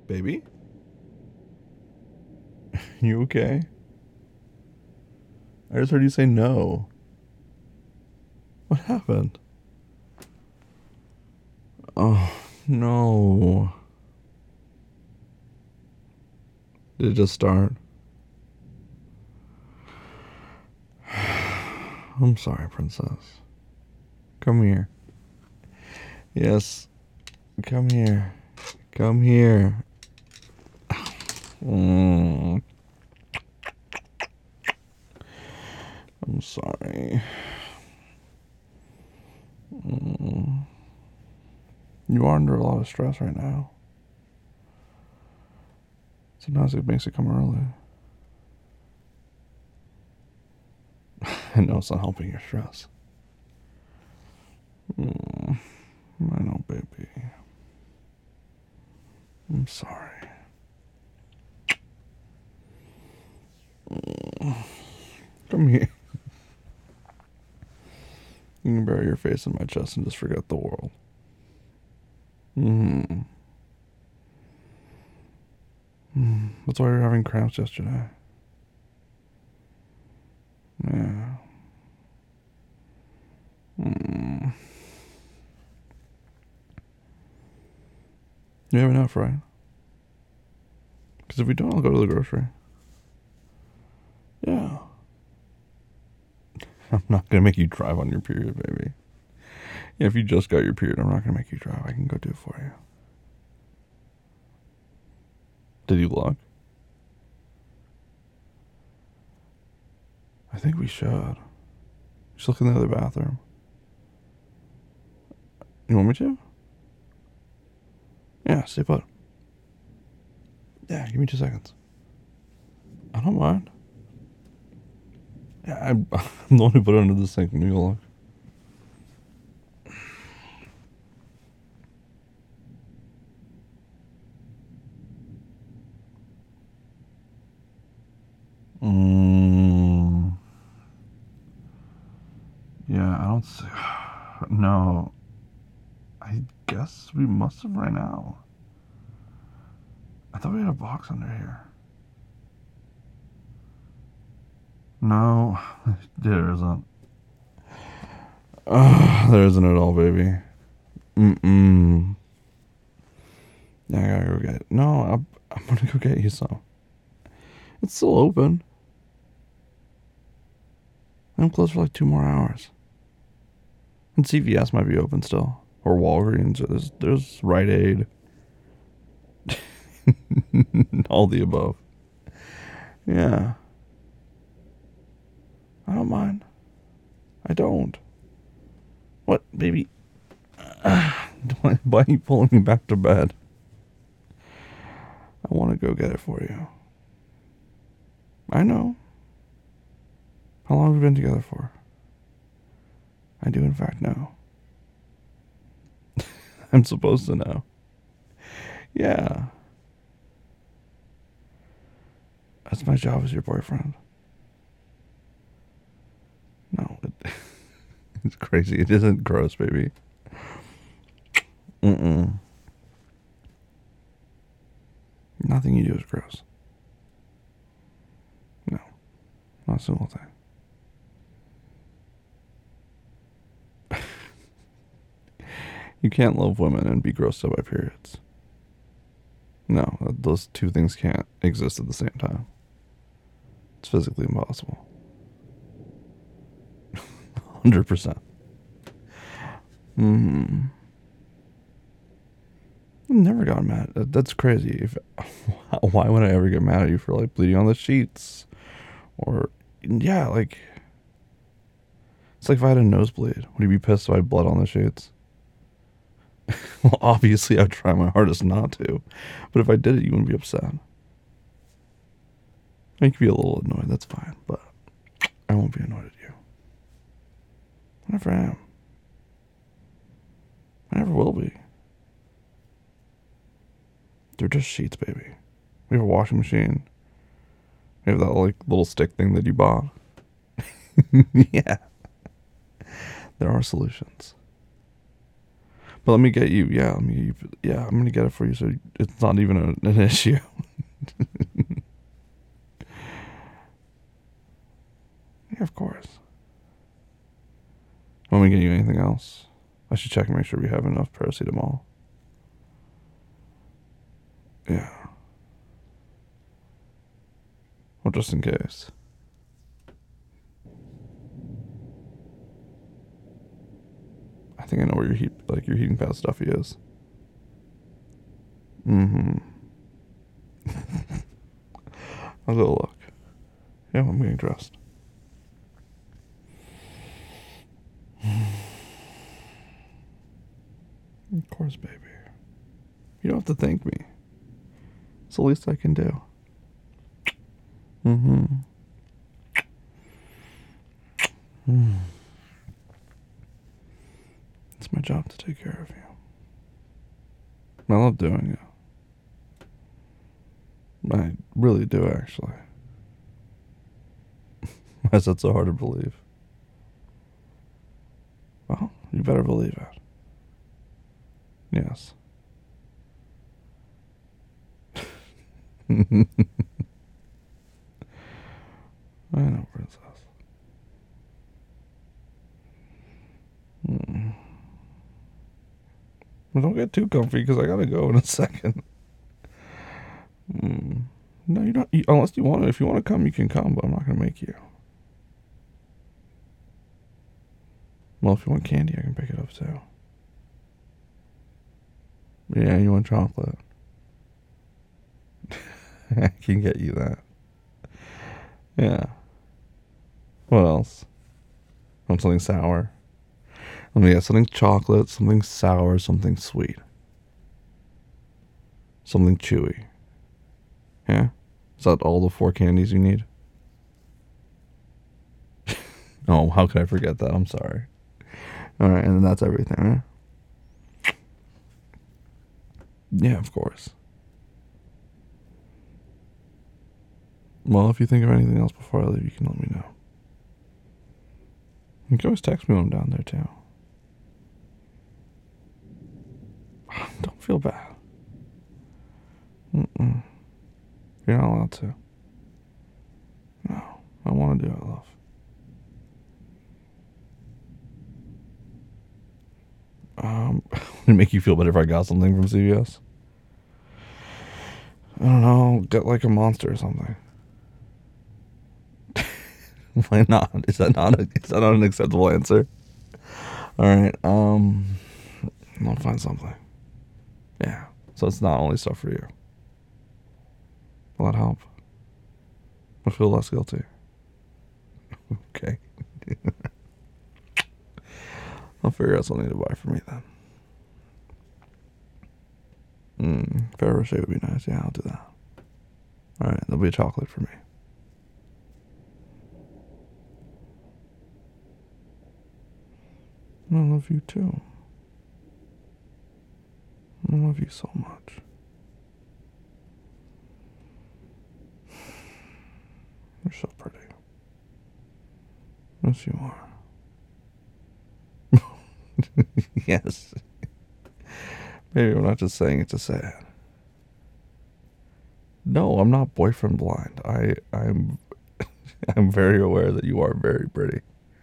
Baby? You okay? I just heard you say no. What happened? Oh, no. Did it just start? I'm sorry, princess. Come here. Yes. Come here. Come here. Mm. I'm sorry. Mm. You are under a lot of stress right now. Sometimes it makes it come early. I know it's not helping your stress. I know, baby. I'm sorry. Come here. You can bury your face in my chest and just forget the world. That's why you're having cramps yesterday. Yeah. You have enough, right? Because if we don't, I'll go to the grocery. Yeah. I'm not going to make you drive on your period, baby. Yeah, if you just got your period, I'm not going to make you drive. I can go do it for you. Did you look? I think we should. Just look in the other bathroom. You want me to? Yeah, stay put. Yeah, give me 2 seconds. I don't mind. Yeah, I'm the one who put it under the sink when you look. Yeah, I don't see. No. I guess we must have right now. I thought we had a box under here. No, there isn't. There isn't at all, baby. Yeah, I gotta go get it. No, I'm gonna go get you some. It's still open. I'm closed for like 2 more hours. And CVS might be open still. Or Walgreens. Or there's Rite Aid. All the above. Yeah. I don't mind. I don't. What, baby? Why are you pulling me back to bed? I want to go get it for you. I know. How long have we been together for? I do, in fact, know. I'm supposed to know. Yeah. That's my job as your boyfriend. No, it's crazy. It isn't gross, baby. Nothing you do is gross. No, not a single thing. You can't love women and be grossed out by periods. No, those two things can't exist at the same time. It's physically impossible. 100%. I've never gotten mad. That's crazy. Why would I ever get mad at you for like bleeding on the sheets? Or, yeah, like, it's like if I had a nosebleed. Would you be pissed if I had blood on the sheets? Well, obviously I'd try my hardest not to. But if I did it, you wouldn't be upset. I could be a little annoyed, that's fine. But I won't be annoyed at you. I never am. I never will be. They're just sheets, baby. We have a washing machine. We have that like little stick thing that you bought. Yeah. There are solutions. But let me get you. Yeah, let me get you. Yeah, I'm gonna get it for you, so it's not even an issue. Yeah, of course. Want me to get you anything else? I should check and make sure we have enough paracetamol. Yeah. Well, just in case. I think I know where your heating pad stuffy is. Mm-hmm. I'll go look. Yeah, I'm getting dressed. Of course, baby. You don't have to thank me. It's the least I can do. Mm-hmm. It's my job to take care of you. I love doing it. I really do, actually. Why is that so hard to believe? Well, you better believe it. Yes. I know, princess. Well, don't get too comfy because I gotta go in a second. No, you don't. Unless you want to. If you want to come, you can come, but I'm not gonna make you. Well, if you want candy, I can pick it up too. Yeah, you want chocolate? I can get you that. Yeah. What else? Want something sour? Let me get something chocolate, something sour, something sweet. Something chewy. Yeah? Is that all the 4 candies you need? Oh, how could I forget that? I'm sorry. Alright, and then that's everything, right? Yeah, of course. Well, if you think of anything else before I leave, you can let me know. You can always text me when I'm down there, too. Don't feel bad. Mm-mm. You're not allowed to. No, I want to do it, love. Would it make you feel better if I got something from CVS? I don't know, get like a Monster or something. Why not? Is that not an acceptable answer? All right. I'll find something. Yeah. So it's not only stuff for you. Will that help? I feel less guilty. Okay. I'll figure out something to buy for me then. Ferrero Rocher would be nice. Yeah, I'll do that. All right. There'll be a chocolate for me. I love you too. I love you so much. You're so pretty. Yes, you are. Yes. Maybe I'm not just saying it to say it. No, I'm not boyfriend blind. I'm I'm very aware that you are very pretty.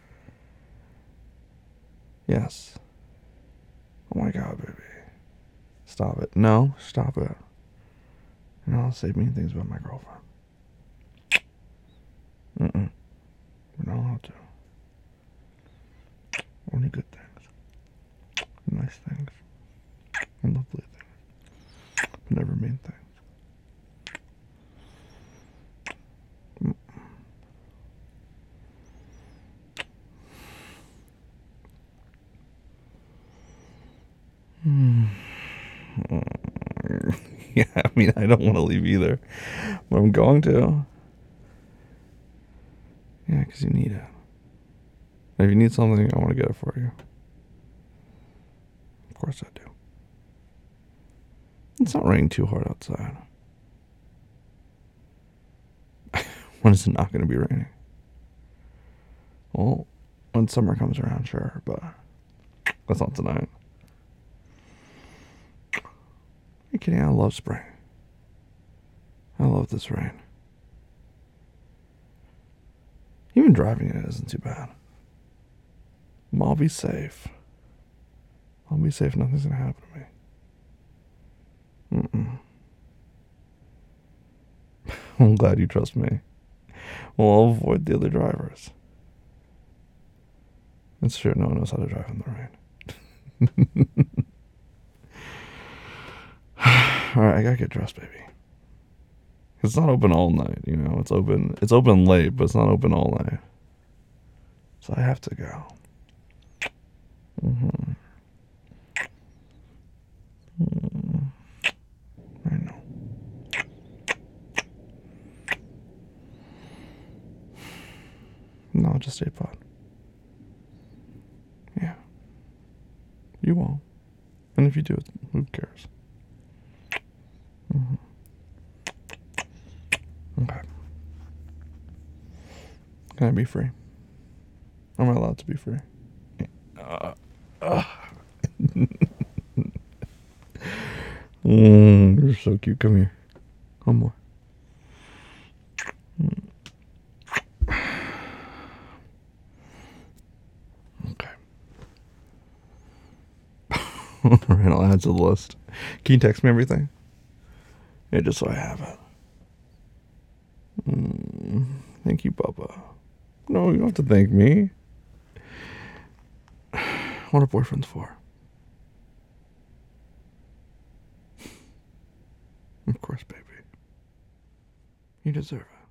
Yes. Oh my god, baby. Stop it. No, stop it. You know, I'll say mean things about my girlfriend. Mm-mm. We're not allowed to. Only good things. Nice things. And lovely things. But never mean things. Yeah, I mean, I don't want to leave either. But I'm going to. Yeah, because you need it. If you need something, I want to get it for you. Of course I do. It's not raining too hard outside. When is it not going to be raining? Well, when summer comes around, sure, but that's not tonight. kidding? I love spring. I love this rain. Even driving in it isn't too bad. I'll be safe. I'll be safe. Nothing's gonna happen to me. I'm glad you trust me. Well, I'll avoid the other drivers. It's true, no one knows how to drive in the rain. Alright, I gotta get dressed, baby. It's not open all night, you know. It's open late, but it's not open all night. So I have to go. I know. No, just stay put. Yeah. You won't. And if you do, who cares? Okay. Can I be free? Am I allowed to be free? You're so cute. Come here. One more. Okay. Alright, I'll add to the list. Can you text me everything? Yeah, just so I have it. Thank you, Papa. No, you don't have to thank me. What are boyfriends for? Of course, baby. You deserve it.